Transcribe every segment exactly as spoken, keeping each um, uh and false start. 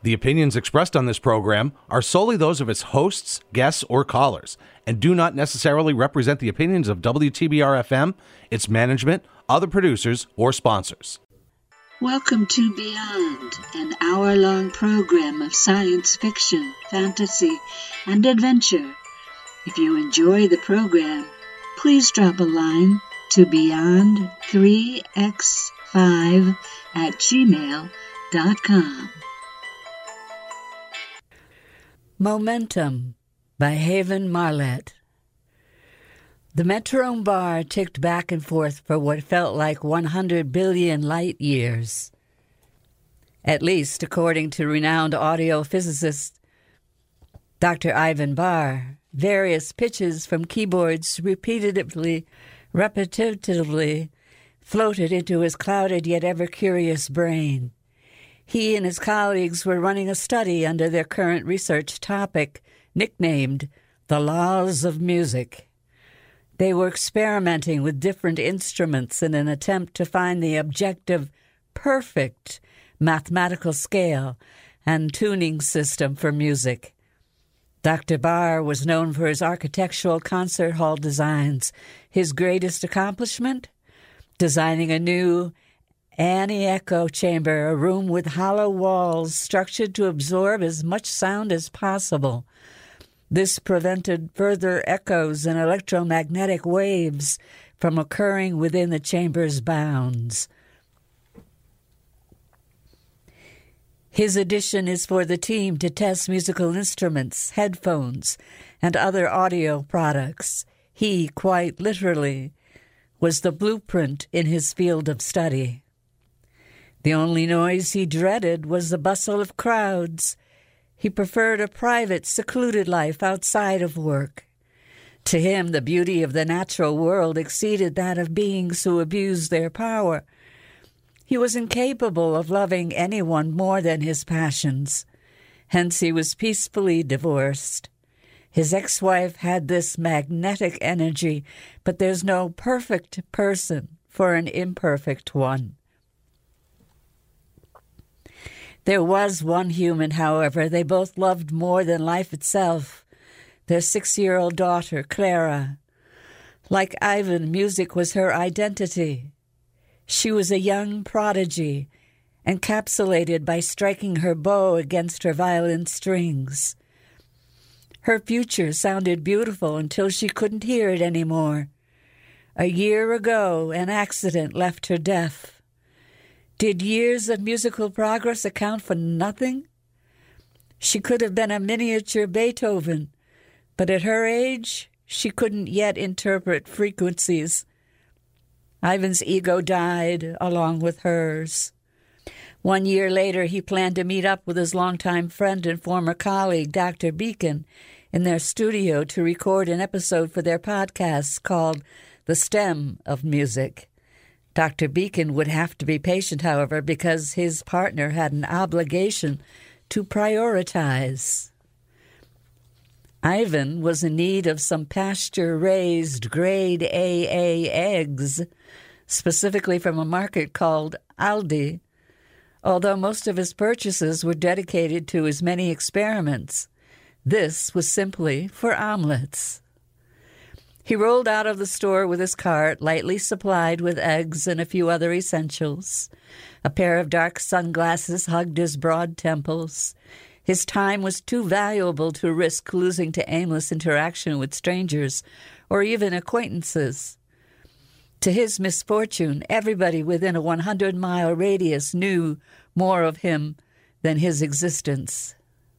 The opinions expressed on this program are solely those of its hosts, guests, or callers, and do not necessarily represent the opinions of W T B R F M, its management, other producers, or sponsors. Welcome to Beyond, an hour-long program of science fiction, fantasy, and adventure. If you enjoy the program, please drop a line to beyond three by five at gmail dot com. Momentum by Haven Marlette. The Metronome bar ticked back and forth for what felt like one hundred billion light years. At least, according to renowned audio physicist Doctor Ivan Barr, various pitches from keyboards repeatedly, repetitively floated into his clouded yet ever-curious brain. He and his colleagues were running a study under their current research topic, nicknamed The Laws of Music. They were experimenting with different instruments in an attempt to find the objective, perfect mathematical scale and tuning system for music. Doctor Barr was known for his architectural concert hall designs. His greatest accomplishment? Designing a new anecho chamber, a room with hollow walls structured to absorb as much sound as possible. This prevented further echoes and electromagnetic waves from occurring within the chamber's bounds. His addition is for the team to test musical instruments, headphones, and other audio products. He, quite literally, was the blueprint in his field of study. The only noise he dreaded was the bustle of crowds. He preferred a private, secluded life outside of work. To him, the beauty of the natural world exceeded that of beings who abused their power. He was incapable of loving anyone more than his passions. Hence, he was peacefully divorced. His ex-wife had this magnetic energy, but there's no perfect person for an imperfect one. There was one human, however, they both loved more than life itself, their six-year-old daughter, Clara. Like Ivan, music was her identity. She was a young prodigy, encapsulated by striking her bow against her violin strings. Her future sounded beautiful until she couldn't hear it anymore. A year ago, an accident left her deaf. Did years of musical progress account for nothing? She could have been a miniature Beethoven, but at her age, she couldn't yet interpret frequencies. Ivan's ego died along with hers. One year later, he planned to meet up with his longtime friend and former colleague, Doctor Beacon, in their studio to record an episode for their podcast called The Stem of Music. Doctor Beacon would have to be patient, however, because his partner had an obligation to prioritize. Ivan was in need of some pasture-raised grade A A eggs, specifically from a market called Aldi, although most of his purchases were dedicated to his many experiments. This was simply for omelets. He rolled out of the store with his cart, lightly supplied with eggs and a few other essentials. A pair of dark sunglasses hugged his broad temples. His time was too valuable to risk losing to aimless interaction with strangers or even acquaintances. To his misfortune, everybody within a one hundred mile radius knew more of him than his existence.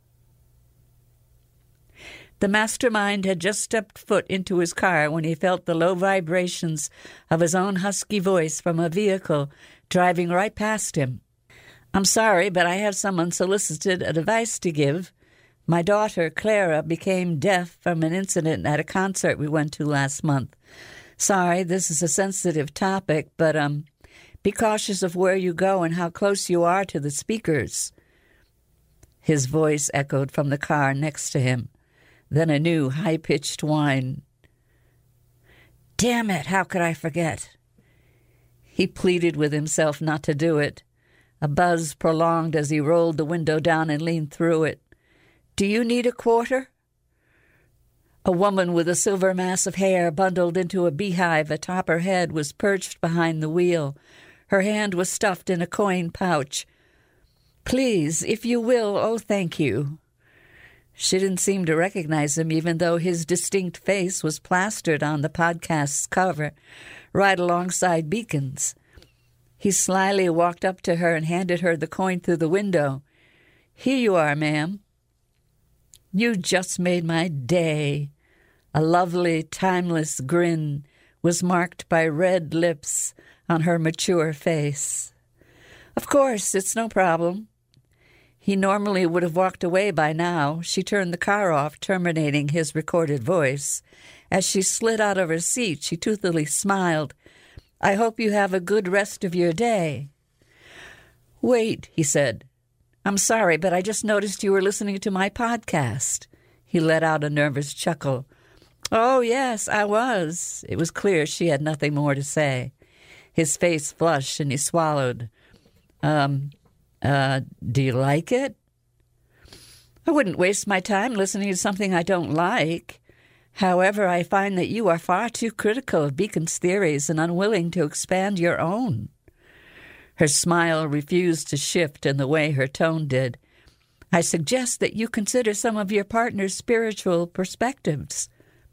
The mastermind had just stepped foot into his car when he felt the low vibrations of his own husky voice from a vehicle driving right past him. "I'm sorry, but I have some unsolicited advice to give. My daughter, Clara, became deaf from an incident at a concert we went to last month. Sorry, this is a sensitive topic, but um, be cautious of where you go and how close you are to the speakers." His voice echoed from the car next to him. Then a new high-pitched whine. "Damn it, how could I forget?" He pleaded with himself not to do it. a buzz prolonged as he rolled the window down and leaned through it. "Do you need a quarter?" A woman with a silver mass of hair bundled into a beehive atop her head was perched behind the wheel. Her hand was stuffed in a coin pouch. "Please, if you will, oh, thank you." She didn't seem to recognize him, even though his distinct face was plastered on the podcast's cover, right alongside Beacon's. He slyly walked up to her and handed her the coin through the window. "Here you are, ma'am." "You just made my day." A lovely, timeless grin was marked by red lips on her mature face. "Of course, it's no problem." He normally would have walked away by now. She turned the car off, terminating his recorded voice. As she slid out of her seat, she toothily smiled. "I hope you have a good rest of your day." "Wait," he said. "I'm sorry, but I just noticed you were listening to my podcast." He let out a nervous chuckle. "Oh, yes, I was." It was clear she had nothing more to say. His face flushed and he swallowed. Um... Uh, do you like it?" "I wouldn't waste my time listening to something I don't like. However, I find that you are far too critical of Beacon's theories and unwilling to expand your own." Her smile refused to shift in the way her tone did. "I suggest that you consider some of your partner's spiritual perspectives."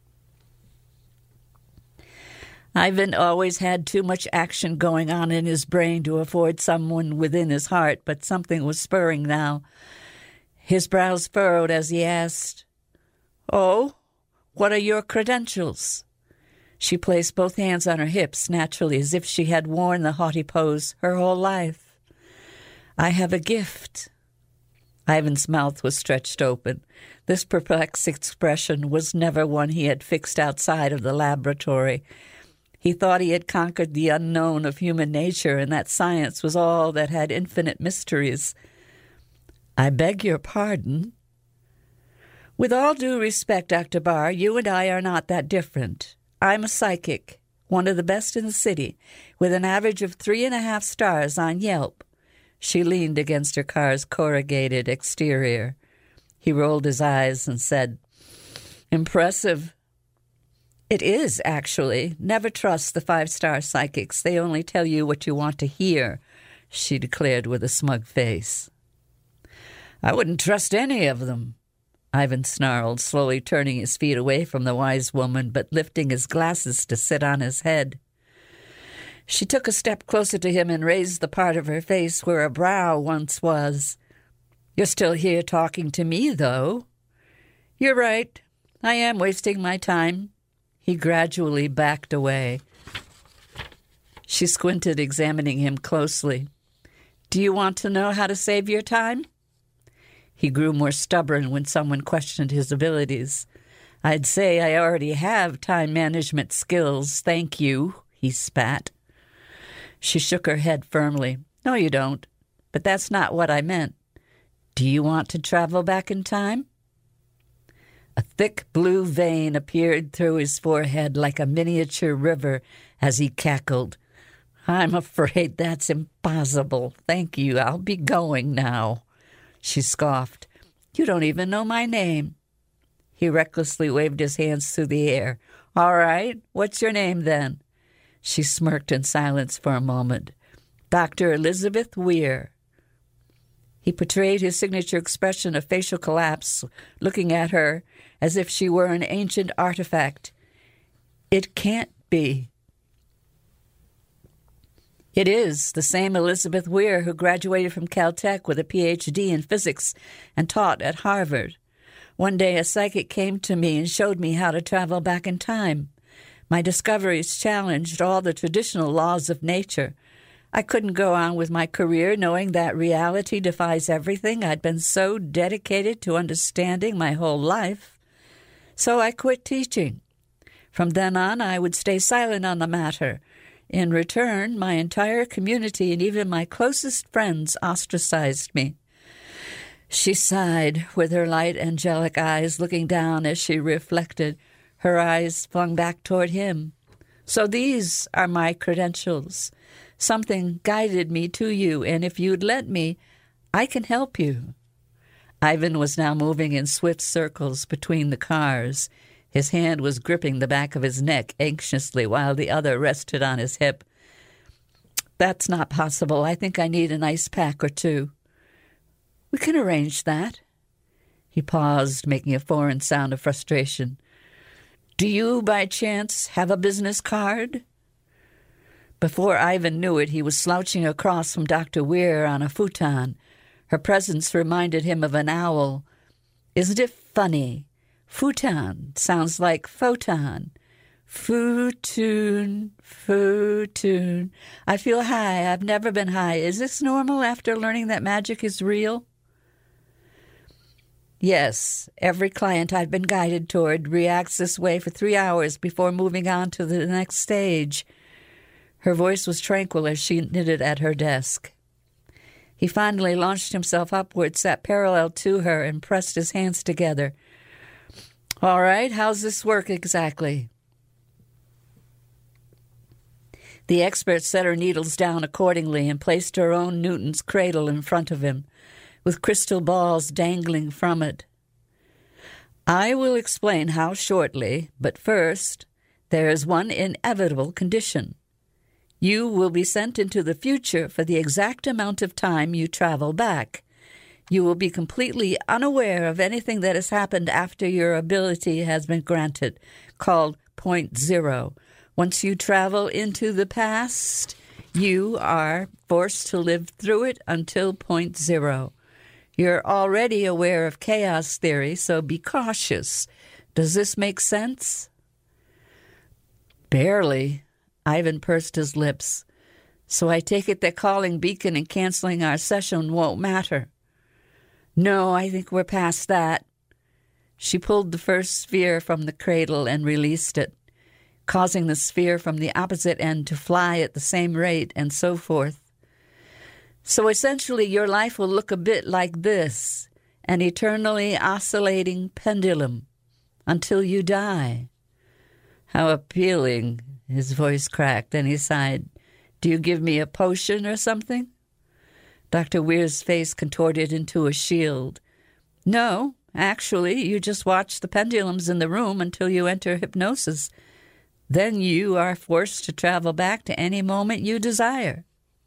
Ivan always had too much action going on in his brain to afford someone within his heart, but something was spurring now. His brows furrowed as he asked, "Oh, what are your credentials?" She placed both hands on her hips, naturally, as if she had worn the haughty pose her whole life. "I have a gift." Ivan's mouth was stretched open. This perplexed expression was never one he had fixed outside of the laboratory. He thought he had conquered the unknown of human nature, and that science was all that had infinite mysteries. "I beg your pardon?" "With all due respect, Doctor Barr, you and I are not that different. I'm a psychic, one of the best in the city, with an average of three and a half stars on Yelp." She leaned against her car's corrugated exterior. He rolled his eyes and said, "Impressive." "It is, actually. Never trust the five-star psychics. They only tell you what you want to hear," she declared with a smug face. "I wouldn't trust any of them," Ivan snarled, slowly turning his feet away from the wise woman, but lifting his glasses to sit on his head. She took a step closer to him and raised the part of her face where a brow once was. "You're still here talking to me, though." "You're right. I am wasting my time." He gradually backed away. She squinted, examining him closely. "Do you want to know how to save your time?" He grew more stubborn when someone questioned his abilities. "I'd say I already have time management skills, thank you," he spat. She shook her head firmly. "No, you don't. But that's not what I meant. Do you want to travel back in time?" A thick blue vein appeared through his forehead like a miniature river as he cackled. "I'm afraid that's impossible. Thank you. I'll be going now." She scoffed. "You don't even know my name." He recklessly waved his hands through the air. "All right. What's your name, then?" She smirked in silence for a moment. "Doctor Elizabeth Weir." He portrayed his signature expression of facial collapse, looking at her as if she were an ancient artifact. "It can't be." "It is the same Elizabeth Weir who graduated from Caltech with a P H D in physics and taught at Harvard. One day a psychic came to me and showed me how to travel back in time. My discoveries challenged all the traditional laws of nature. I couldn't go on with my career knowing that reality defies everything I'd been so dedicated to understanding my whole life. So I quit teaching. From then on, I would stay silent on the matter. In return, my entire community and even my closest friends ostracized me." She sighed, with her light, angelic eyes looking down as she reflected, her eyes flung back toward him. "So these are my credentials. Something guided me to you, and if you'd let me, I can help you." Ivan was now moving in swift circles between the cars. His hand was gripping the back of his neck anxiously while the other rested on his hip. "That's not possible. I think I need an ice pack or two." "We can arrange that." He paused, making a foreign sound of frustration. "Do you, by chance, have a business card?" Before Ivan knew it, he was slouching across from Doctor Weir on a futon. Her presence reminded him of an owl. "Isn't it funny? Futon sounds like photon. Futoon, futoon. I feel high. I've never been high. Is this normal after learning that magic is real?" "Yes, every client I've been guided toward reacts this way for three hours before moving on to the next stage." Her voice was tranquil as she knitted at her desk. He finally launched himself upward, sat parallel to her, and pressed his hands together. "All right, how's this work exactly?" The expert set her needles down accordingly and placed her own Newton's cradle in front of him, with crystal balls dangling from it. "I will explain how shortly, but first, there is one inevitable condition. You will be sent into the future for the exact amount of time you travel back. You will be completely unaware of anything that has happened after your ability has been granted, called point zero. Once you travel into the past, you are forced to live through it until point zero. You're already aware of chaos theory, so be cautious. Does this make sense?" "Barely." Ivan pursed his lips. "So I take it that calling Beacon and canceling our session won't matter." "No, I think we're past that." She pulled the first sphere from the cradle and released it, causing the sphere from the opposite end to fly at the same rate, and so forth. "So essentially your life will look a bit like this, an eternally oscillating pendulum, until you die." "How appealing." His voice cracked, and he sighed. "Do you give me a potion or something?" Doctor Weir's face contorted into a shield. "No, actually, you just watch the pendulums in the room until you enter hypnosis. Then you are forced to travel back to any moment you desire."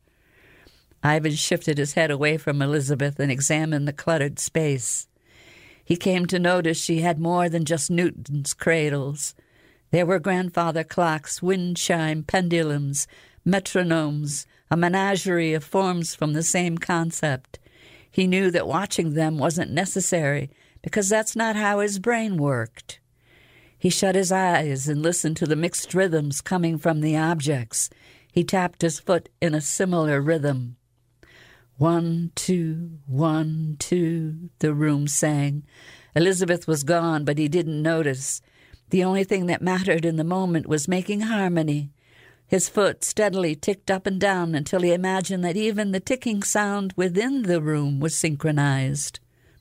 Ivan shifted his head away from Elizabeth and examined the cluttered space. He came to notice she had more than just Newton's cradles. There were grandfather clocks, wind chime, pendulums, metronomes, a menagerie of forms from the same concept. He knew that watching them wasn't necessary, because that's not how his brain worked. He shut his eyes and listened to the mixed rhythms coming from the objects. He tapped his foot in a similar rhythm. "One, two, one, two," the room sang. Elizabeth was gone, but he didn't notice. The only thing that mattered in the moment was making harmony. His foot steadily ticked up and down until he imagined that even the ticking sound within the room was synchronized.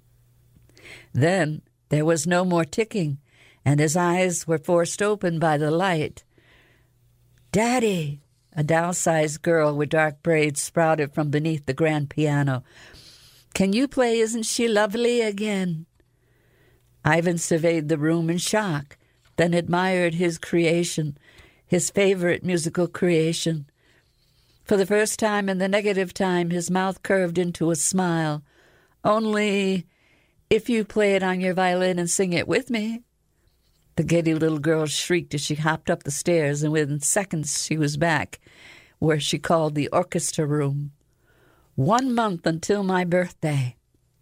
Then there was no more ticking, and his eyes were forced open by the light. "Daddy!" A doll-sized girl with dark braids sprouted from beneath the grand piano. "Can you play Isn't She Lovely again?" Ivan surveyed the room in shock, then admired his creation, his favorite musical creation. For the first time in the negative time, his mouth curved into a smile. "Only if you play it on your violin and sing it with me." The giddy little girl shrieked as she hopped up the stairs, and within seconds she was back, where she called the orchestra room. "One month until my birthday."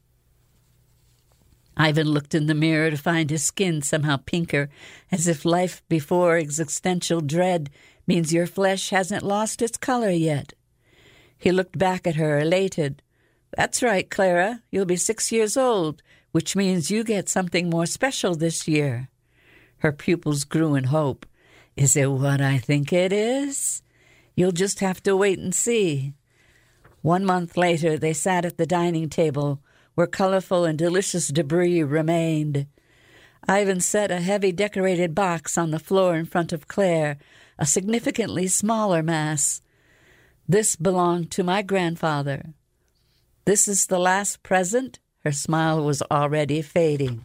Ivan looked in the mirror to find his skin somehow pinker, as if life before existential dread means your flesh hasn't lost its color yet. He looked back at her, elated. "That's right, Clara. You'll be six years old, which means you get something more special this year." Her pupils grew in hope. "Is it what I think it is? You'll just have to wait and see." One month later, they sat at the dining table, where colorful and delicious debris remained. Ivan set a heavy decorated box on the floor in front of Claire, a significantly smaller mass. This belonged to my grandfather. This is the last present. Her smile was already fading.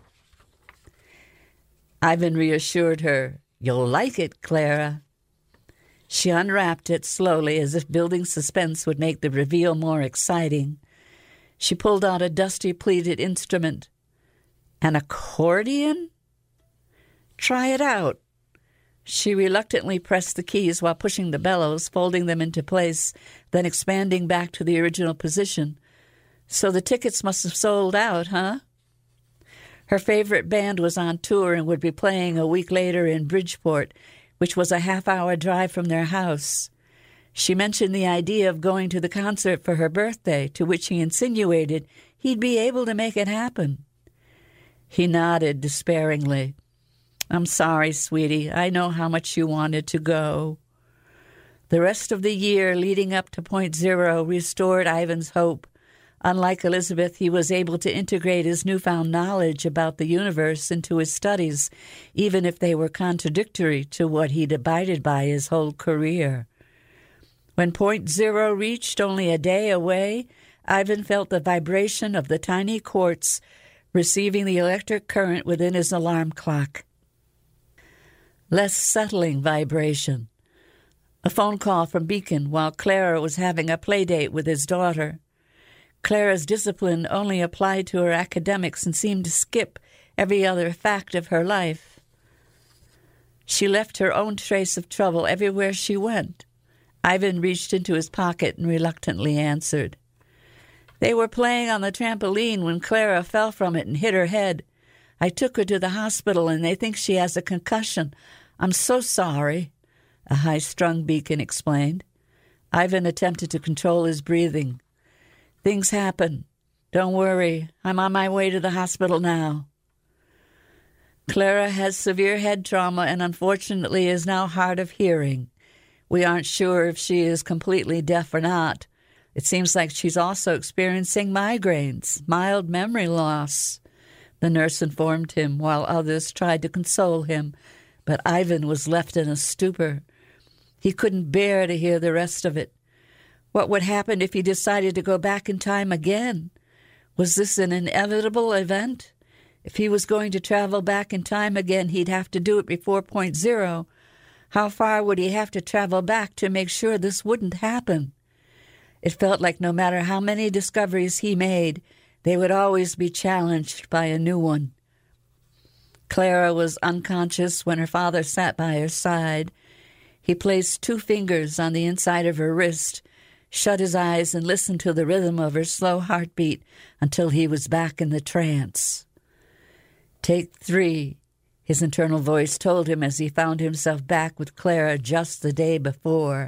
Ivan reassured her. You'll like it, Clara. She unwrapped it slowly, as if building suspense would make the reveal more exciting. She pulled out a dusty pleated instrument. An accordion? Try it out. She reluctantly pressed the keys while pushing the bellows, folding them into place, then expanding back to the original position. So the tickets must have sold out, huh? Her favorite band was on tour and would be playing a week later in Bridgeport, which was a half-hour drive from their house. She mentioned the idea of going to the concert for her birthday, to which he insinuated he'd be able to make it happen. He nodded despairingly. I'm sorry, sweetie. I know how much you wanted to go. The rest of the year leading up to Point Zero restored Ivan's hope. Unlike Elizabeth, he was able to integrate his newfound knowledge about the universe into his studies, even if they were contradictory to what he'd abided by his whole career. When Point Zero reached only a day away, Ivan felt the vibration of the tiny quartz receiving the electric current within his alarm clock. Less settling vibration. A phone call from Beacon while Clara was having a play date with his daughter. Clara's discipline only applied to her academics and seemed to skip every other fact of her life. She left her own trace of trouble everywhere she went. Ivan reached into his pocket and reluctantly answered. They were playing on the trampoline when Clara fell from it and hit her head. I took her to the hospital, and they think she has a concussion. I'm so sorry, a high-strung Beacon explained. Ivan attempted to control his breathing. Things happen. Don't worry. I'm on my way to the hospital now. Clara has severe head trauma and unfortunately is now hard of hearing. We aren't sure if she is completely deaf or not. It seems like she's also experiencing migraines, mild memory loss. The nurse informed him while others tried to console him, but Ivan was left in a stupor. He couldn't bear to hear the rest of it. What would happen if he decided to go back in time again? Was this an inevitable event? If he was going to travel back in time again, he'd have to do it before Point Zero. How far would he have to travel back to make sure this wouldn't happen? It felt like no matter how many discoveries he made, they would always be challenged by a new one. Clara was unconscious when her father sat by her side. He placed two fingers on the inside of her wrist, shut his eyes, and listened to the rhythm of her slow heartbeat until he was back in the trance. Take three, his internal voice told him as he found himself back with Clara just the day before.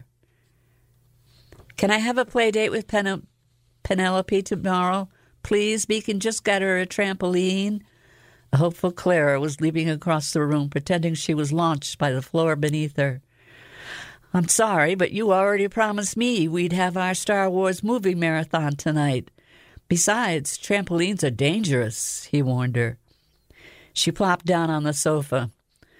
Can I have a play date with Pen- Penelope tomorrow? Please, Beacon just got her a trampoline. A hopeful Clara was leaping across the room, pretending she was launched by the floor beneath her. I'm sorry, but you already promised me we'd have our Star Wars movie marathon tonight. Besides, trampolines are dangerous, he warned her. She plopped down on the sofa.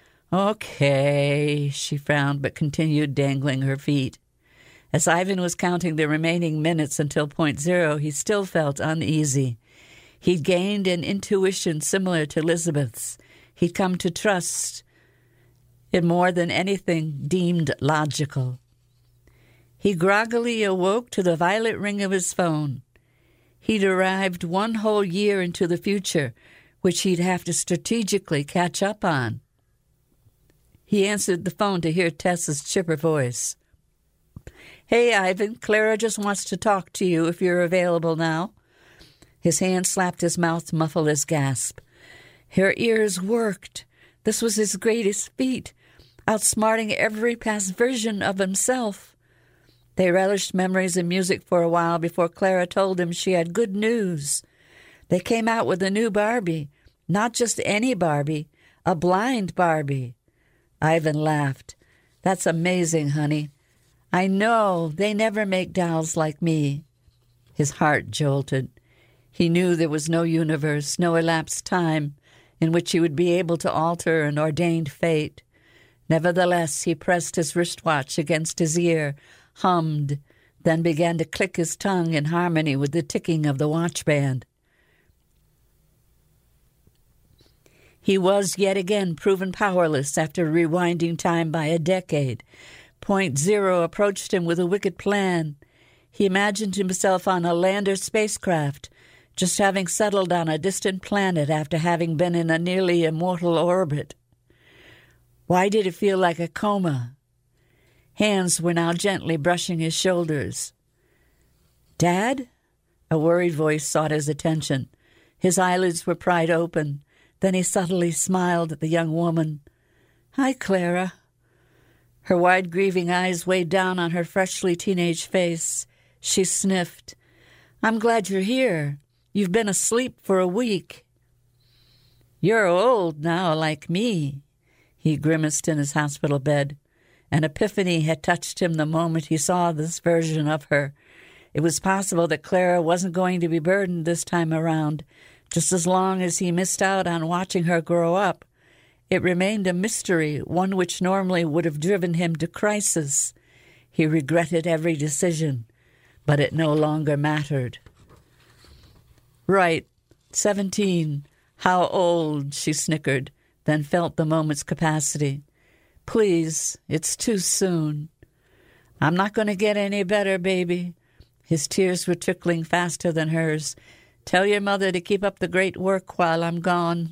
Okay, she frowned, but continued dangling her feet. As Ivan was counting the remaining minutes until Point Zero, he still felt uneasy. He'd gained an intuition similar to Elizabeth's. He'd come to trust it more than anything deemed logical. He groggily awoke to the violet ring of his phone. He'd arrived one whole year into the future, which he'd have to strategically catch up on. He answered the phone to hear Tessa's chipper voice. Hey, Ivan, Clara just wants to talk to you if you're available now. His hand slapped his mouth to muffle his gasp. Her ears worked. This was his greatest feat, outsmarting every past version of himself. They relished memories and music for a while before Clara told him she had good news. They came out with a new Barbie, not just any Barbie, a blind Barbie. Ivan laughed. That's amazing, honey. I know, they never make dolls like me. His heart jolted. He knew there was no universe, no elapsed time, in which he would be able to alter an ordained fate. Nevertheless, he pressed his wristwatch against his ear, hummed, then began to click his tongue in harmony with the ticking of the watch band. He was yet again proven powerless after rewinding time by a decade. Point Zero approached him with a wicked plan. He imagined himself on a lander spacecraft, just having settled on a distant planet after having been in a nearly immortal orbit. Why did it feel like a coma? Hands were now gently brushing his shoulders. "Dad?" A worried voice sought his attention. His eyelids were pried open. Then he subtly smiled at the young woman. "Hi, Clara." Her wide, grieving eyes weighed down on her freshly teenage face. She sniffed. "I'm glad you're here. You've been asleep for a week." "You're old now, like me," he grimaced in his hospital bed. An epiphany had touched him the moment he saw this version of her. It was possible that Clara wasn't going to be burdened this time around. Just as long as he missed out on watching her grow up, it remained a mystery, one which normally would have driven him to crisis. He regretted every decision, but it no longer mattered. "Right, seventeen. How old?" she snickered, then felt the moment's capacity. "Please, it's too soon." "I'm not going to get any better, baby." His tears were trickling faster than hers. "Tell your mother to keep up the great work while I'm gone."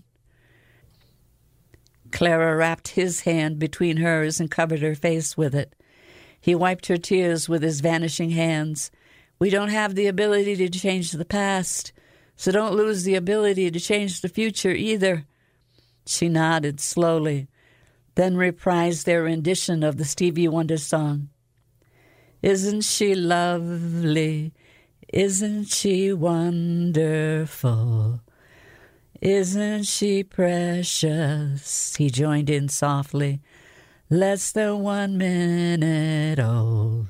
Clara wrapped his hand between hers and covered her face with it. He wiped her tears with his vanishing hands. "We don't have the ability to change the past, so don't lose the ability to change the future either." She nodded slowly, then reprised their rendition of the Stevie Wonder song. "Isn't she lovely? Isn't she wonderful? Isn't she precious?" He joined in softly. "Less than one minute old."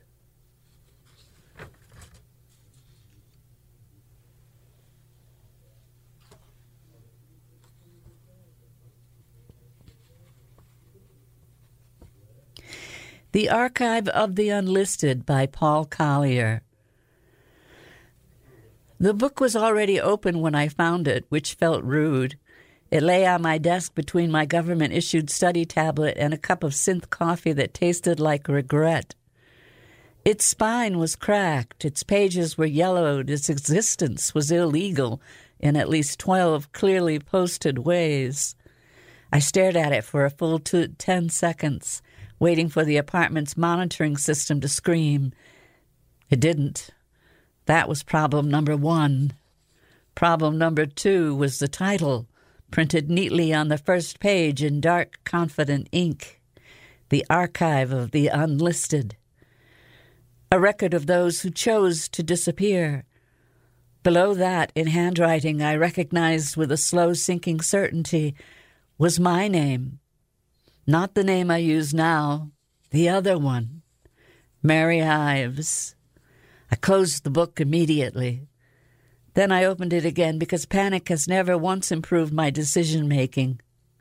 The Archive of the Unlisted by Paul Collier. The book was already open when I found it, which felt rude. It lay on my desk between my government-issued study tablet and a cup of synth coffee that tasted like regret. Its spine was cracked, its pages were yellowed, its existence was illegal in at least twelve clearly posted ways. I stared at it for a full two, ten seconds, waiting for the apartment's monitoring system to scream. It didn't. That was problem number one. Problem number two was the title, printed neatly on the first page in dark, confident ink. The Archive of the Unlisted. A record of those who chose to disappear. Below that, in handwriting I recognized with a slow sinking certainty, was my name. Not the name I use now, the other one. Mary Ives. I closed the book immediately. Then I opened it again because panic has never once improved my decision-making.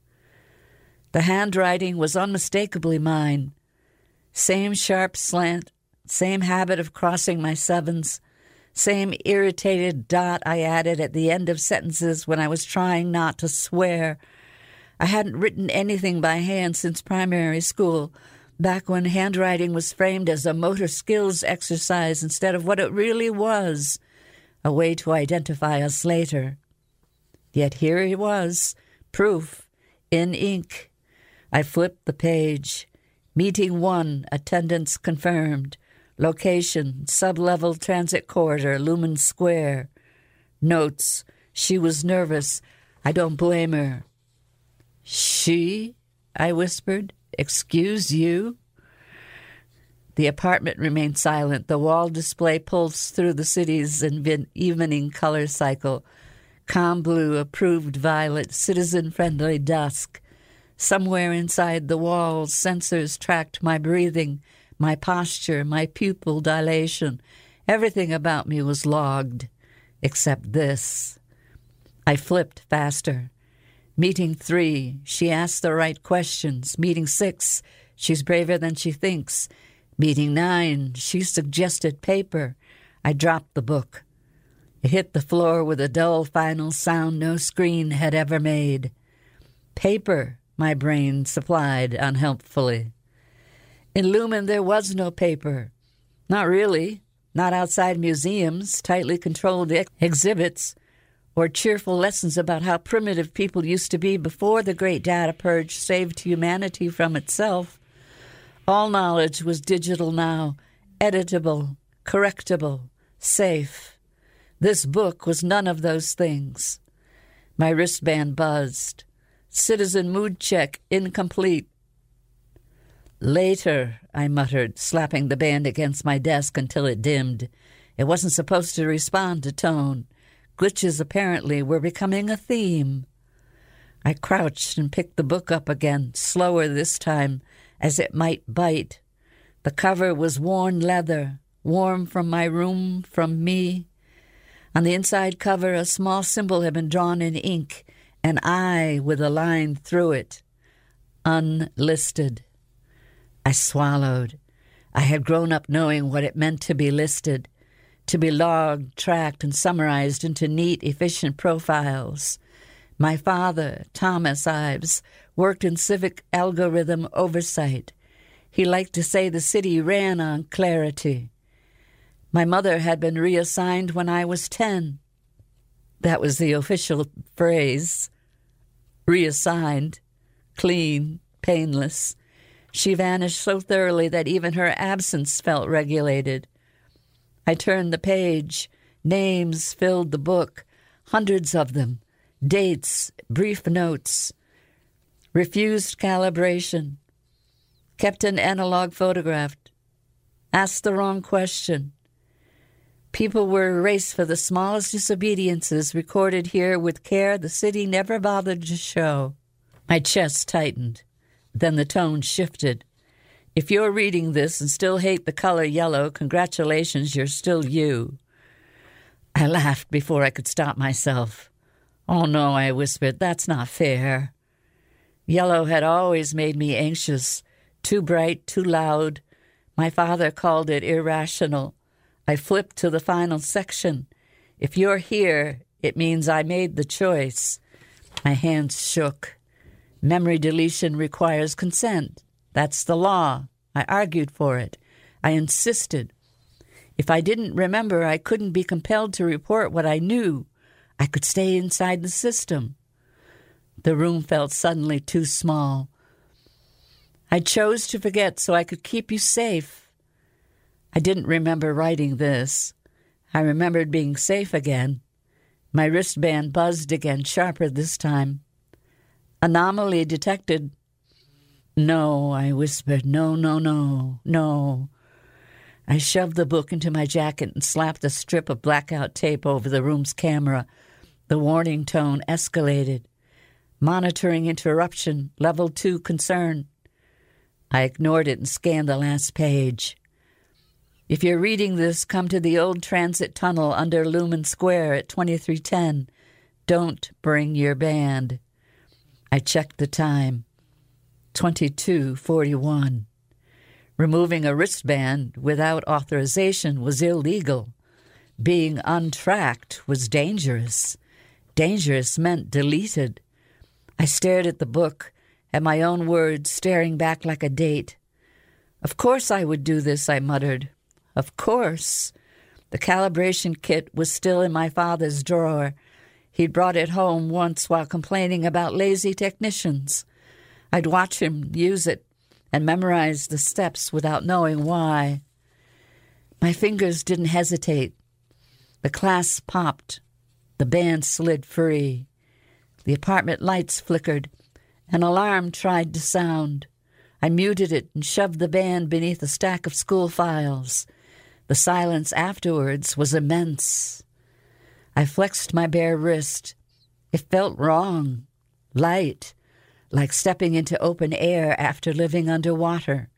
The handwriting was unmistakably mine. Same sharp slant, same habit of crossing my sevens, same irritated dot I added at the end of sentences when I was trying not to swear. I hadn't written anything by hand since primary school, back when handwriting was framed as a motor skills exercise instead of what it really was, a way to identify us later. Yet here it was, proof, in ink. I flipped the page. Meeting one, attendance confirmed. Location, sub-level transit corridor, Lumen Square. Notes, she was nervous. I don't blame her. "She?" I whispered. "Excuse you?" The apartment remained silent. The wall display pulsed through the city's evening color cycle. Calm blue, approved violet, citizen-friendly dusk. Somewhere inside the walls, sensors tracked my breathing, my posture, my pupil dilation. Everything about me was logged, except this. I flipped faster. Meeting three, she asked the right questions. Meeting six, she's braver than she thinks. Beating nine, she suggested paper. I dropped the book. It hit the floor with a dull final sound no screen had ever made. Paper, my brain supplied unhelpfully. In Lumen there was no paper. Not really. Not outside museums, tightly controlled ex- exhibits, or cheerful lessons about how primitive people used to be before the great data purge saved humanity from itself. All knowledge was digital now, editable, correctable, safe. This book was none of those things. My wristband buzzed. Citizen mood check incomplete. Later, I muttered, slapping the band against my desk until it dimmed. It wasn't supposed to respond to tone. Glitches apparently were becoming a theme. I crouched and picked the book up again, slower this time, as it might bite. The cover was worn leather, warm from my room, from me. On the inside cover, a small symbol had been drawn in ink, an eye with a line through it. Unlisted. I swallowed. I had grown up knowing what it meant to be listed, to be logged, tracked, and summarized into neat, efficient profiles. My father, Thomas Ives, worked in civic algorithm oversight. He liked to say the city ran on clarity. My mother had been reassigned when I was ten. That was the official phrase. Reassigned, clean, painless. She vanished so thoroughly that even her absence felt regulated. I turned the page. Names filled the book, hundreds of them. Dates, brief notes. Refused calibration. Kept an analog photograph. Asked the wrong question. People were erased for the smallest disobediences recorded here with care the city never bothered to show. My chest tightened. Then the tone shifted. If you're reading this and still hate the color yellow, congratulations, you're still you. I laughed before I could stop myself. Oh, no, I whispered, that's not fair. Yellow had always made me anxious, too bright, too loud. My father called it irrational. I flipped to the final section. If you're here, it means I made the choice. My hands shook. Memory deletion requires consent. That's the law. I argued for it. I insisted. If I didn't remember, I couldn't be compelled to report what I knew. I could stay inside the system. The room felt suddenly too small. I chose to forget so I could keep you safe. I didn't remember writing this. I remembered being safe again. My wristband buzzed again, sharper this time. Anomaly detected. No, I whispered. No, no, no, no. I shoved the book into my jacket and slapped a strip of blackout tape over the room's camera. The warning tone escalated. Monitoring interruption, level two concern. I ignored it and scanned the last page. If you're reading this, come to the old transit tunnel under Lumen Square at twenty-three ten. Don't bring your band. I checked the time. twenty-two forty-one. Removing a wristband without authorization was illegal. Being untracked was dangerous. Dangerous meant deleted. I stared at the book, at my own words staring back like a date. Of course I would do this, I muttered. Of course. The calibration kit was still in my father's drawer. He'd brought it home once while complaining about lazy technicians. I'd watch him use it and memorize the steps without knowing why. My fingers didn't hesitate. The clasp popped. The band slid free. The apartment lights flickered. An alarm tried to sound. I muted it and shoved the band beneath a stack of school files. The silence afterwards was immense. I flexed my bare wrist. It felt wrong, light, like stepping into open air after living underwater.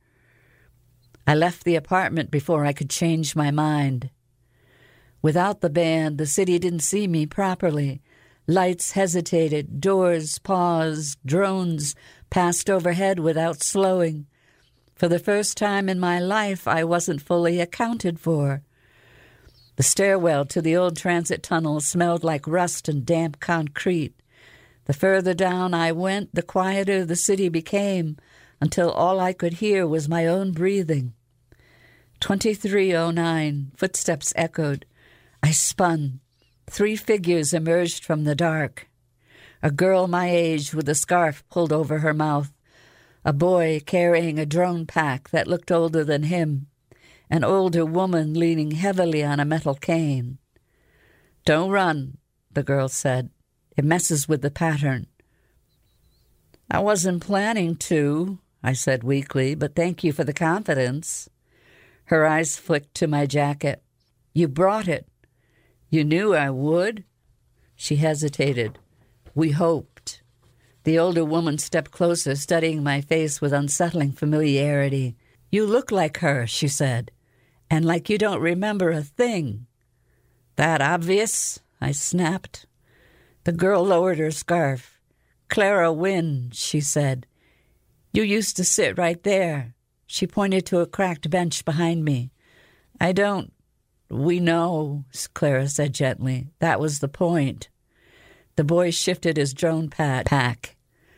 I left the apartment before I could change my mind. Without the band, the city didn't see me properly. Lights hesitated, doors paused, drones passed overhead without slowing. For the first time in my life, I wasn't fully accounted for. The stairwell to the old transit tunnel smelled like rust and damp concrete. The further down I went, the quieter the city became, until all I could hear was my own breathing. twenty-three oh nine, footsteps echoed. I spun. Three figures emerged from the dark. A girl my age with a scarf pulled over her mouth. A boy carrying a drone pack that looked older than him. An older woman leaning heavily on a metal cane. "Don't run," the girl said. "It messes with the pattern." "I wasn't planning to," I said weakly, "but thank you for the confidence." Her eyes flicked to my jacket. "You brought it. You knew I would?" She hesitated. "We hoped." The older woman stepped closer, studying my face with unsettling familiarity. "You look like her," she said, "and like you don't remember a thing." "That obvious?" I snapped. The girl lowered her scarf. "Clara Wynne," she said. "You used to sit right there." She pointed to a cracked bench behind me. "I don't... We know," Clara said gently. "That was the point." The boy shifted his drone pad pack.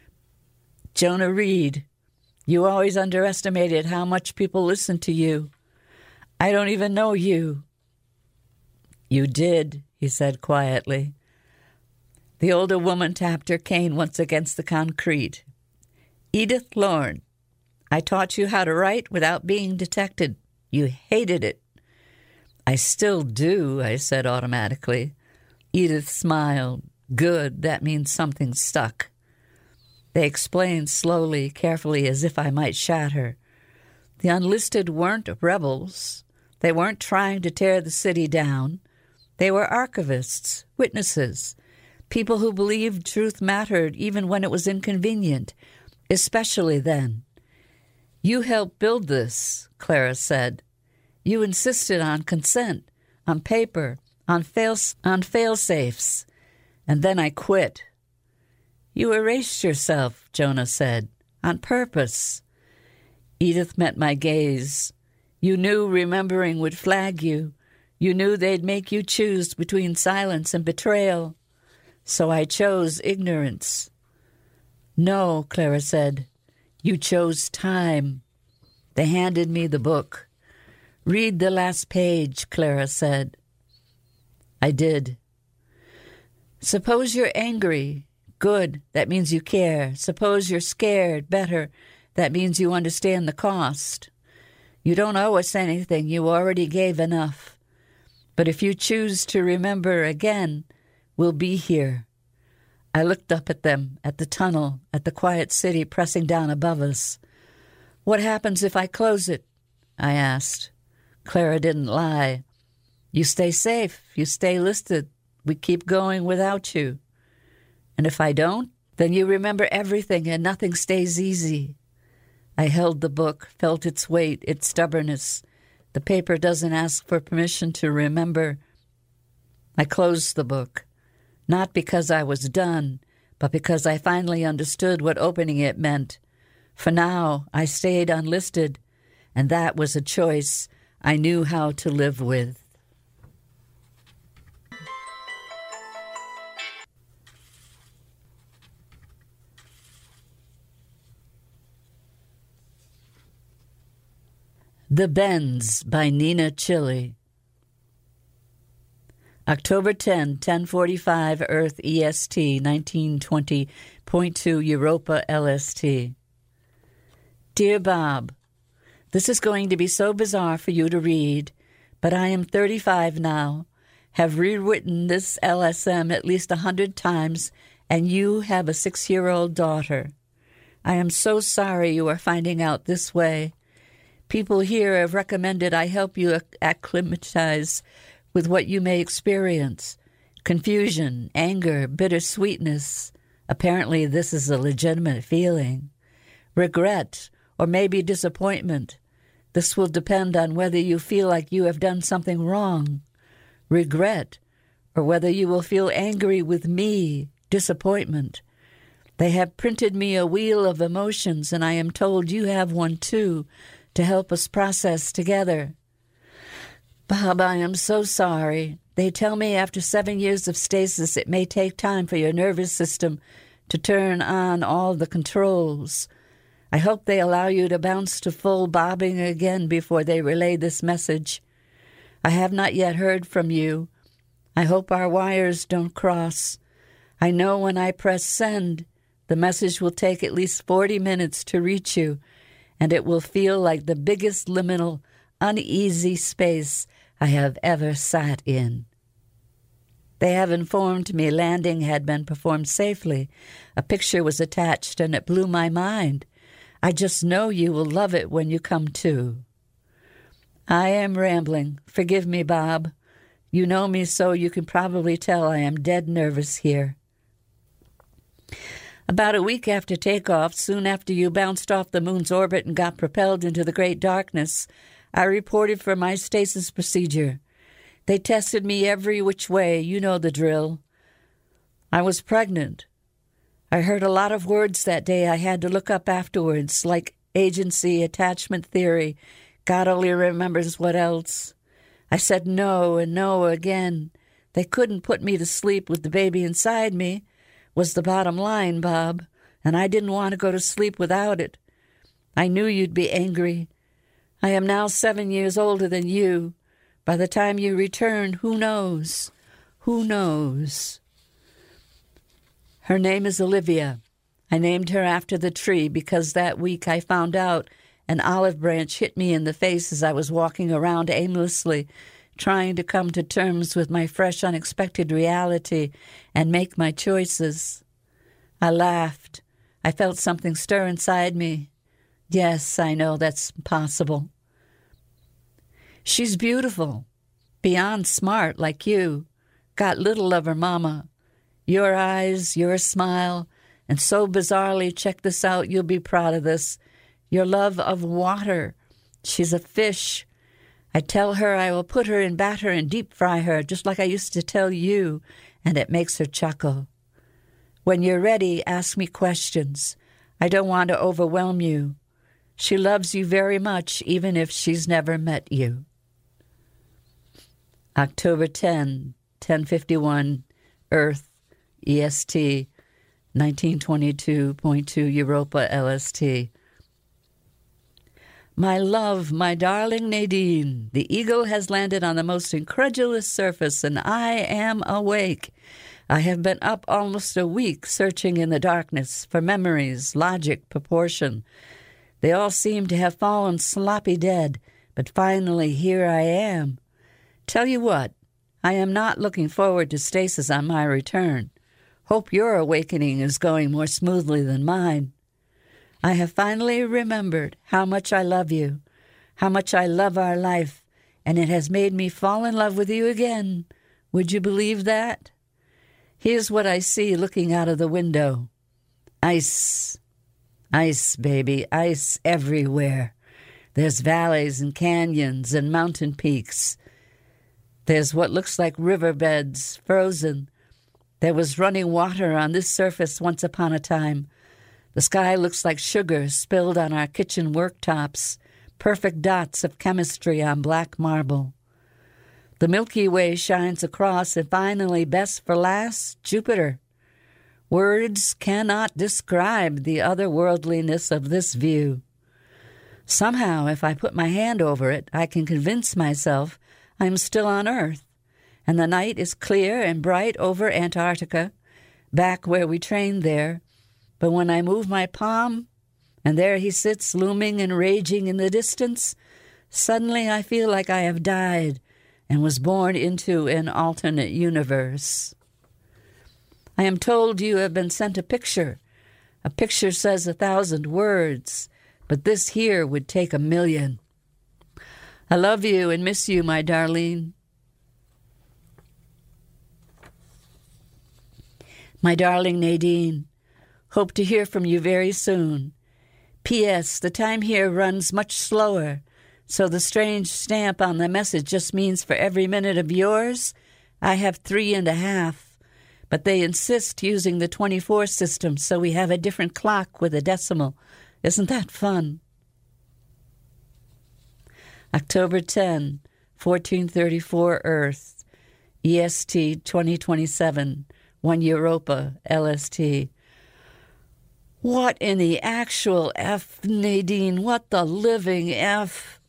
"Jonah Reed, you always underestimated how much people listen to you. I don't even know you." "You did," he said quietly. The older woman tapped her cane once against the concrete. "Edith Lorne, I taught you how to write without being detected. You hated it." "I still do," I said automatically. Edith smiled. "Good, that means something stuck." They explained slowly, carefully, as if I might shatter. The unlisted weren't rebels. They weren't trying to tear the city down. They were archivists, witnesses, people who believed truth mattered even when it was inconvenient, especially then. "You helped build this," Clara said. "You insisted on consent, on paper, on fail on fail-safes. And then I quit." "You erased yourself," Jonah said, "on purpose." Edith met my gaze. "You knew remembering would flag you. You knew they'd make you choose between silence and betrayal. So I chose ignorance." "No," Clara said. "You chose time." They handed me the book. "Read the last page," Clara said. I did. "Suppose you're angry. Good, that means you care. Suppose you're scared. Better, that means you understand the cost. You don't owe us anything. You already gave enough. But if you choose to remember again, we'll be here." I looked up at them, at the tunnel, at the quiet city pressing down above us. "What happens if I close it?" I asked. Clara didn't lie. "You stay safe. You stay listed. We keep going without you. And if I don't, then you remember everything and nothing stays easy." I held the book, felt its weight, its stubbornness. The paper doesn't ask for permission to remember. I closed the book, not because I was done, but because I finally understood what opening it meant. For now, I stayed unlisted, and that was a choice I knew how to live with. The Bends by Nina Chili. October tenth, ten forty-five Earth E S T, nineteen twenty point two Europa L S T. Dear Bob, this is going to be so bizarre for you to read, but I am thirty-five now, have rewritten this L S M at least a hundred times, and you have a six-year-old daughter. I am so sorry you are finding out this way. People here have recommended I help you acclimatize with what you may experience. Confusion, anger, bittersweetness. Apparently this is a legitimate feeling. Regret, or maybe disappointment. This will depend on whether you feel like you have done something wrong. Regret, or whether you will feel angry with me, disappointment. They have printed me a wheel of emotions, and I am told you have one too, to help us process together. Bob, I am so sorry. They tell me after seven years of stasis it may take time for your nervous system to turn on all the controls. I hope they allow you to bounce to full bobbing again before they relay this message. I have not yet heard from you. I hope our wires don't cross. I know when I press send, the message will take at least forty minutes to reach you, and it will feel like the biggest liminal, uneasy space I have ever sat in. They have informed me landing had been performed safely. A picture was attached, and it blew my mind. I just know you will love it when you come to. I am rambling. Forgive me, Bob. You know me, so you can probably tell I am dead nervous here. About a week after takeoff, soon after you bounced off the moon's orbit and got propelled into the great darkness, I reported for my stasis procedure. They tested me every which way. You know the drill. I was pregnant. I heard a lot of words that day I had to look up afterwards, like agency, attachment theory. God only remembers what else. I said no and no again. They couldn't put me to sleep with the baby inside me, was the bottom line, Bob, and I didn't want to go to sleep without it. I knew you'd be angry. I am now seven years older than you. By the time you return, who knows? Who knows? Her name is Olivia. I named her after the tree because that week I found out an olive branch hit me in the face as I was walking around aimlessly, trying to come to terms with my fresh, unexpected reality and make my choices. I laughed. I felt something stir inside me. Yes, I know that's possible. She's beautiful, beyond smart like you, got little of her mama. Your eyes, your smile, and so bizarrely, check this out, you'll be proud of this, your love of water. She's a fish. I tell her I will put her in batter and deep fry her, just like I used to tell you, and it makes her chuckle. When you're ready, ask me questions. I don't want to overwhelm you. She loves you very much, even if she's never met you. October tenth, ten fifty-one, Earth, E S T, nineteen twenty-two point two Europa L S T. My love, my darling Nadine, the eagle has landed on the most incredulous surface, and I am awake. I have been up almost a week searching in the darkness for memories, logic, proportion. They all seem to have fallen sloppy dead, but finally here I am. Tell you what, I am not looking forward to stasis on my return. Hope your awakening is going more smoothly than mine. I have finally remembered how much I love you, how much I love our life, and it has made me fall in love with you again. Would you believe that? Here's what I see looking out of the window. Ice. Ice, baby, ice everywhere. There's valleys and canyons and mountain peaks. There's what looks like riverbeds, frozen. There was running water on this surface once upon a time. The sky looks like sugar spilled on our kitchen worktops, perfect dots of chemistry on black marble. The Milky Way shines across, and finally, best for last, Jupiter. Words cannot describe the otherworldliness of this view. Somehow, if I put my hand over it, I can convince myself I'm still on Earth, and the night is clear and bright over Antarctica, back where we trained there. But when I move my palm, and there he sits looming and raging in the distance, suddenly I feel like I have died and was born into an alternate universe. I am told you have been sent a picture. A picture says a thousand words, but this here would take a million. I love you and miss you, my darling. My darling Nadine, hope to hear from you very soon. P S. The time here runs much slower, so the strange stamp on the message just means for every minute of yours, I have three and a half. but they insist using the twenty-four system, so we have a different clock with a decimal. Isn't that fun? October tenth, fourteen thirty-four Earth, E S T twenty twenty-seven, one Europa, L S T. What in the actual F, Nadine? What the living F?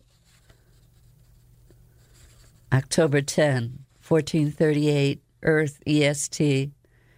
October tenth, fourteen thirty-eight, Earth, E S T.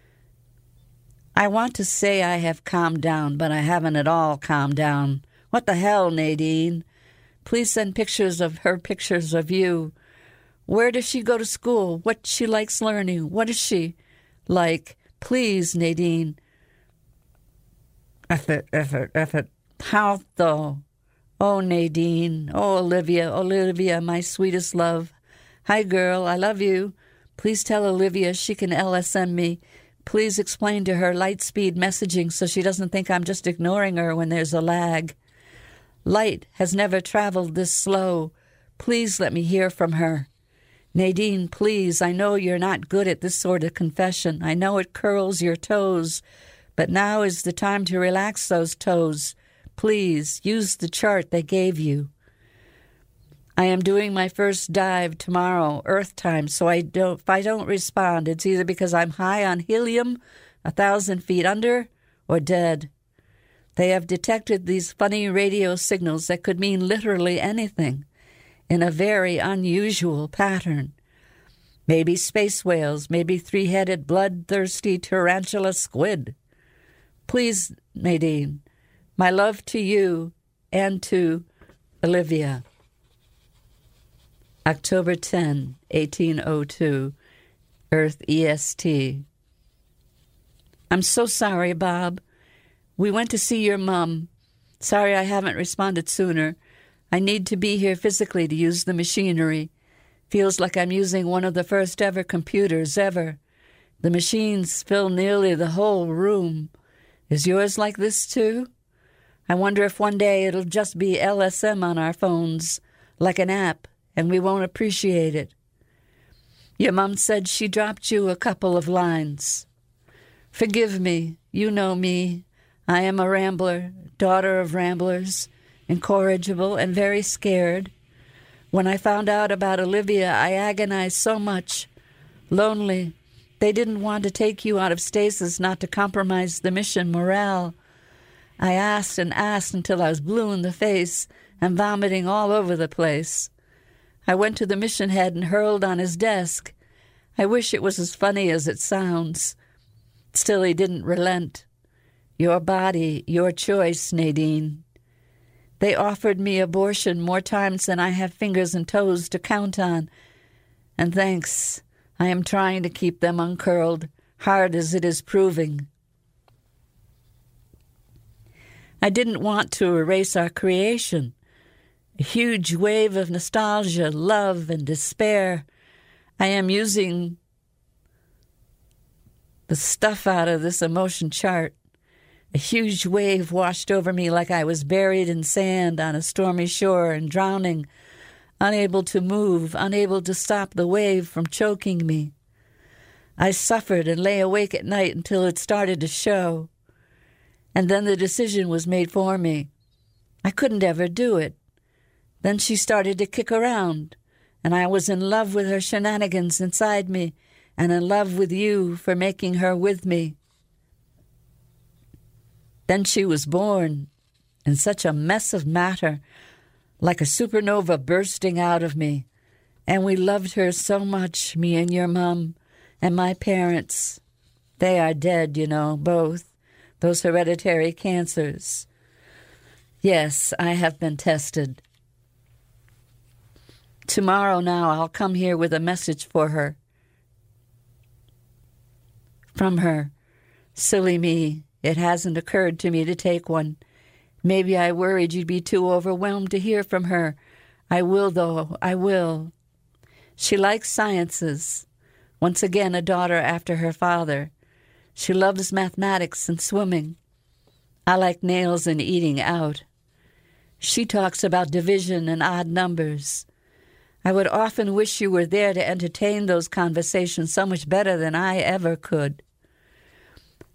I want to say I have calmed down, but I haven't at all calmed down. What the hell, Nadine? Please send pictures of her pictures of you. Where does she go to school? What she likes learning? What is she like? Please, Nadine. Effort, effort, effort. How though? Oh, Nadine. Oh, Olivia, Olivia, my sweetest love. Hi, girl, I love you. Please tell Olivia she can L S M me. Please explain to her light speed messaging so she doesn't think I'm just ignoring her when there's a lag. Light has never traveled this slow. Please let me hear from her. Nadine, please, I know you're not good at this sort of confession. I know it curls your toes, but now is the time to relax those toes. Please, use the chart they gave you. I am doing my first dive tomorrow, Earth time, so I don't, if I don't respond, it's either because I'm high on helium, a thousand feet under, or dead. They have detected these funny radio signals that could mean literally anything in a very unusual pattern. Maybe space whales, maybe three-headed, bloodthirsty tarantula squid. Please, Nadine, my love to you and to Olivia. October tenth, eighteen oh two, Earth E S T. I'm so sorry, Bob. We went to see your mom. Sorry I haven't responded sooner. I need to be here physically to use the machinery. Feels like I'm using one of the first ever computers ever. The machines fill nearly the whole room. Is yours like this too? I wonder if one day it'll just be L S M on our phones, like an app, and we won't appreciate it. Your mom said she dropped you a couple of lines. Forgive me, you know me. I am a rambler, daughter of ramblers, incorrigible and very scared. When I found out about Olivia, I agonized so much. Lonely. They didn't want to take you out of stasis not to compromise the mission morale. I asked and asked until I was blue in the face and vomiting all over the place. I went to the mission head and hurled on his desk. I wish it was as funny as it sounds. Still, he didn't relent. Your body, your choice, Nadine. They offered me abortion more times than I have fingers and toes to count on. And thanks, I am trying to keep them uncurled, hard as it is proving. I didn't want to erase our creation. A huge wave of nostalgia, love, and despair. I am using the stuff out of this emotion chart. A huge wave washed over me like I was buried in sand on a stormy shore and drowning, unable to move, unable to stop the wave from choking me. I suffered and lay awake at night until it started to show. And then the decision was made for me. I couldn't ever do it. Then she started to kick around, and I was in love with her shenanigans inside me and in love with you for making her with me. Then she was born in such a mess of matter, like a supernova bursting out of me. And we loved her so much, me and your mom and my parents. They are dead, you know, both, those hereditary cancers. Yes, I have been tested. Tomorrow now I'll come here with a message for her. From her. Silly me. It hasn't occurred to me to take one. Maybe I worried you'd be too overwhelmed to hear from her. I will, though. I will. She likes sciences. Once again, a daughter after her father. She loves mathematics and swimming. I like nails and eating out. She talks about division and odd numbers. I would often wish you were there to entertain those conversations so much better than I ever could.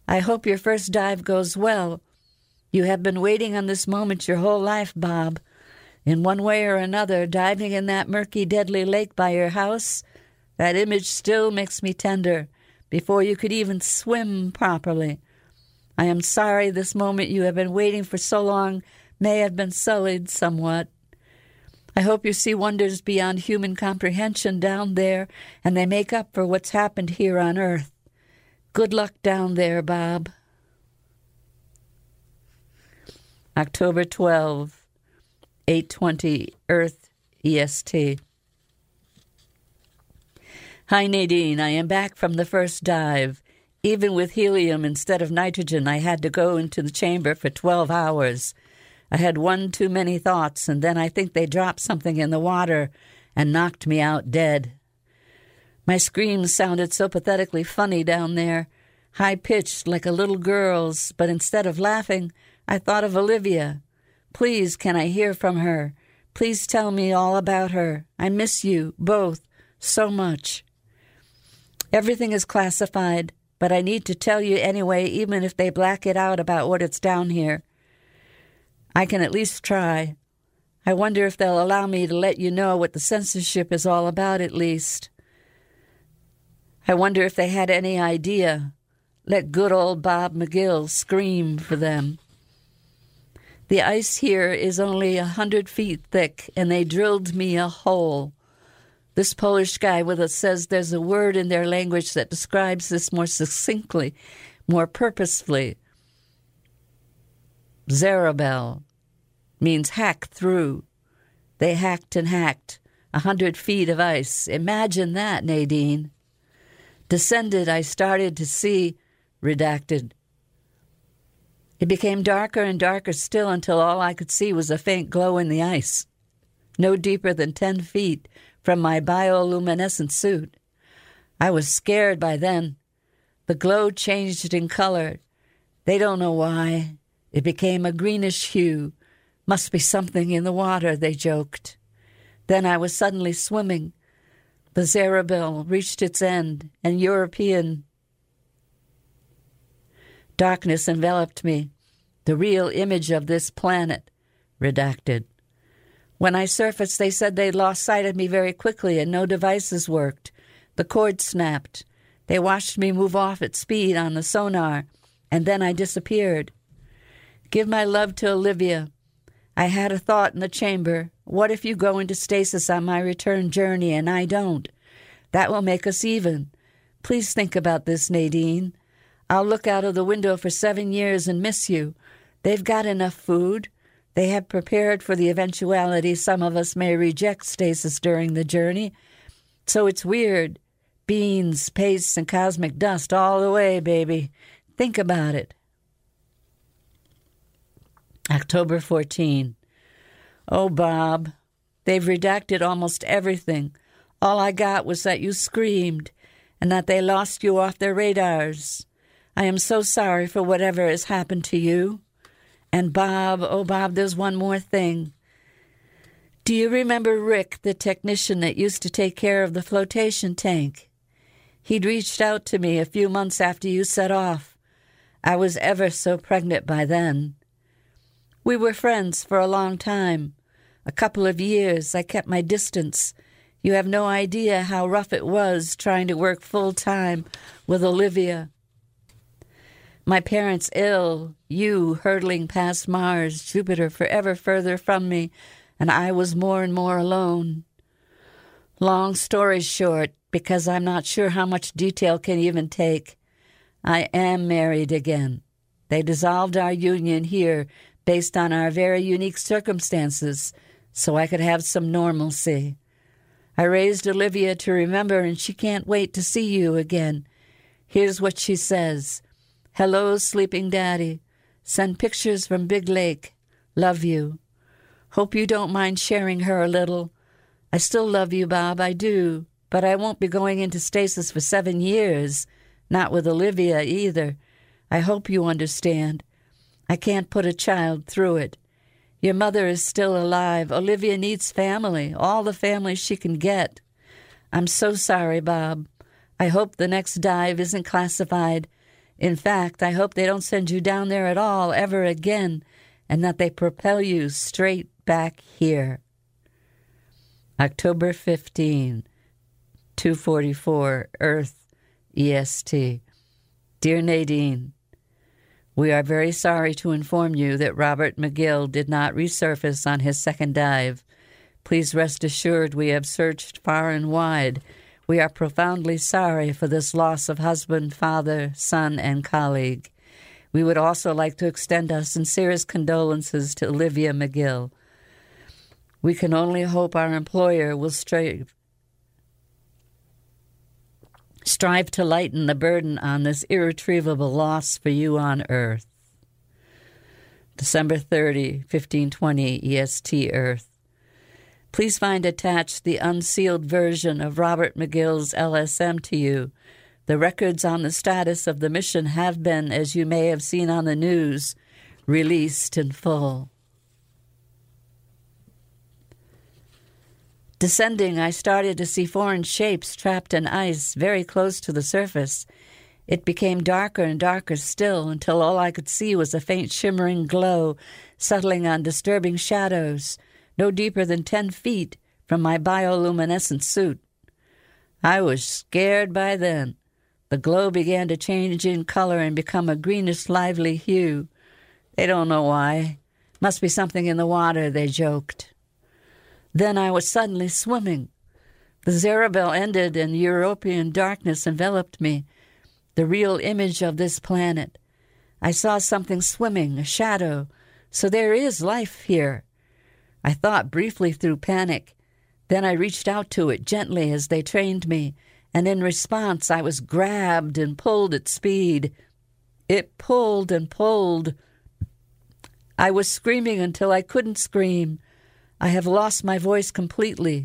I hope your first dive goes well. You have been waiting on this moment your whole life, Bob. In one way or another, diving in that murky, deadly lake by your house, that image still makes me tender, before you could even swim properly. I am sorry this moment you have been waiting for so long may have been sullied somewhat. I hope you see wonders beyond human comprehension down there, and they make up for what's happened here on Earth. Good luck down there, Bob. October twelfth, eight twenty Earth E S T. Hi, Nadine. I am back from the first dive. Even with helium instead of nitrogen, I had to go into the chamber for twelve hours. I had one too many thoughts, and then I think they dropped something in the water and knocked me out dead. My screams sounded so pathetically funny down there, high-pitched like a little girl's, but instead of laughing, I thought of Olivia. Please, can I hear from her? Please tell me all about her. I miss you, both, so much. Everything is classified, but I need to tell you anyway, even if they black it out about what it's down here. I can at least try. I wonder if they'll allow me to let you know what the censorship is all about, at least. I wonder if they had any idea. Let good old Bob McGill scream for them. The ice here is only a hundred feet thick, and they drilled me a hole. This Polish guy with us says there's a word in their language that describes this more succinctly, more purposefully. Zarabel means hack through. They hacked and hacked a hundred feet of ice. Imagine that, Nadine. Descended, I started to see, redacted. It became darker and darker still until all I could see was a faint glow in the ice, no deeper than ten feet from my bioluminescent suit. I was scared by then. The glow changed in color. They don't know why. It became a greenish hue. Must be something in the water, they joked. Then I was suddenly swimming. The Zarabel reached its end, and European darkness enveloped me, the real image of this planet, redacted. When I surfaced, they said they'd lost sight of me very quickly and no devices worked. The cord snapped. They watched me move off at speed on the sonar, and then I disappeared. Give my love to Olivia. I had a thought in the chamber. What if you go into stasis on my return journey and I don't? That will make us even. Please think about this, Nadine. I'll look out of the window for seven years and miss you. They've got enough food. They have prepared for the eventuality some of us may reject stasis during the journey. So it's weird. Beans, paste, and cosmic dust all the way, baby. Think about it. October fourteenth. Oh, Bob, they've redacted almost everything. All I got was that you screamed and that they lost you off their radars. I am so sorry for whatever has happened to you. And Bob, oh, Bob, there's one more thing. Do you remember Rick, the technician that used to take care of the flotation tank? He'd reached out to me a few months after you set off. I was ever so pregnant by then. We were friends for a long time. A couple of years, I kept my distance. You have no idea how rough it was trying to work full-time with Olivia. My parents ill, you hurtling past Mars, Jupiter forever further from me, and I was more and more alone. Long story short, because I'm not sure how much detail can even take, I am married again. They dissolved our union here based on our very unique circumstances, so I could have some normalcy. I raised Olivia to remember, and she can't wait to see you again. Here's what she says. Hello, sleeping daddy. Send pictures from Big Lake. Love you. Hope you don't mind sharing her a little. I still love you, Bob, I do, but I won't be going into stasis for seven years, not with Olivia either. I hope you understand. I can't put a child through it. Your mother is still alive. Olivia needs family, all the family she can get. I'm so sorry, Bob. I hope the next dive isn't classified. In fact, I hope they don't send you down there at all ever again, and that they propel you straight back here. October fifteenth, two forty-four, Earth, E S T. Dear Nadine, we are very sorry to inform you that Robert McGill did not resurface on his second dive. Please rest assured we have searched far and wide. We are profoundly sorry for this loss of husband, father, son, and colleague. We would also like to extend our sincerest condolences to Olivia McGill. We can only hope our employer will strive, strive to lighten the burden on this irretrievable loss for you on Earth. December thirtieth, fifteen twenty E S T, Earth. Please find attached the unsealed version of Robert McGill's L S M to you. The records on the status of the mission have been, as you may have seen on the news, released in full. Descending, I started to see foreign shapes trapped in ice very close to the surface. It became darker and darker still until all I could see was a faint shimmering glow settling on disturbing shadows, no deeper than ten feet from my bioluminescent suit. I was scared by then. The glow began to change in color and become a greenish, lively hue. They don't know why. Must be something in the water, they joked. Then I was suddenly swimming. The Zarabel ended and European darkness enveloped me, the real image of this planet. I saw something swimming, a shadow. So there is life here. I thought briefly through panic. Then I reached out to it gently as they trained me, and in response I was grabbed and pulled at speed. It pulled and pulled. I was screaming until I couldn't scream. I have lost my voice completely.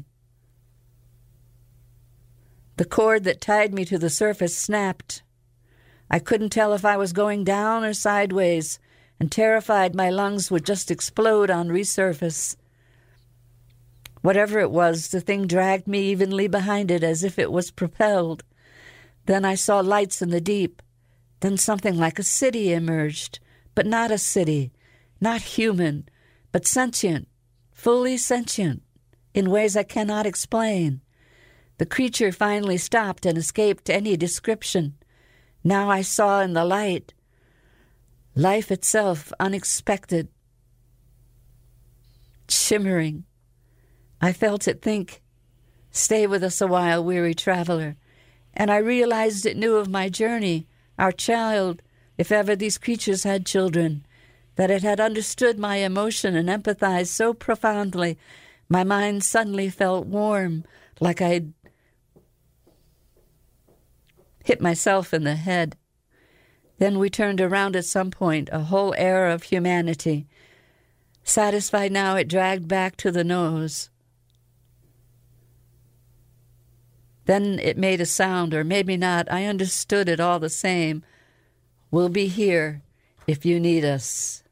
The cord that tied me to the surface snapped. I couldn't tell if I was going down or sideways, and terrified my lungs would just explode on resurface. Whatever it was, the thing dragged me evenly behind it as if it was propelled. Then I saw lights in the deep. Then something like a city emerged, but not a city, not human, but sentient, fully sentient, in ways I cannot explain. The creature finally stopped and escaped any description. Now I saw in the light life itself, unexpected, shimmering. I felt it think, "Stay with us a while, weary traveler." And I realized it knew of my journey, our child, if ever these creatures had children, that it had understood my emotion and empathized so profoundly, my mind suddenly felt warm, like I'd hit myself in the head. Then we turned around at some point, a whole era of humanity. Satisfied now, it dragged back to the nose. Then it made a sound, or maybe not. I understood it all the same. We'll be here if you need us.